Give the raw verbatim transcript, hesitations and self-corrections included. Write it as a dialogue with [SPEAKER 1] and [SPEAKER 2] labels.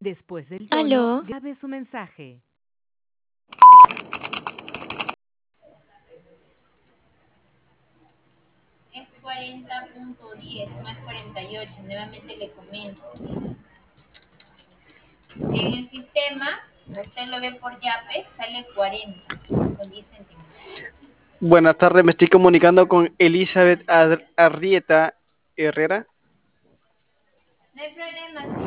[SPEAKER 1] Después del tono,
[SPEAKER 2] Aló,
[SPEAKER 1] grabe su mensaje.
[SPEAKER 3] Es cuarenta punto diez, no es cuarenta y ocho. Nuevamente le comento. En el sistema, usted lo ve por yape, sale cuarenta con diez céntimos.
[SPEAKER 4] Buenas tardes, me estoy comunicando con Elizabeth Ar- Arrieta Herrera.
[SPEAKER 3] No hay problema,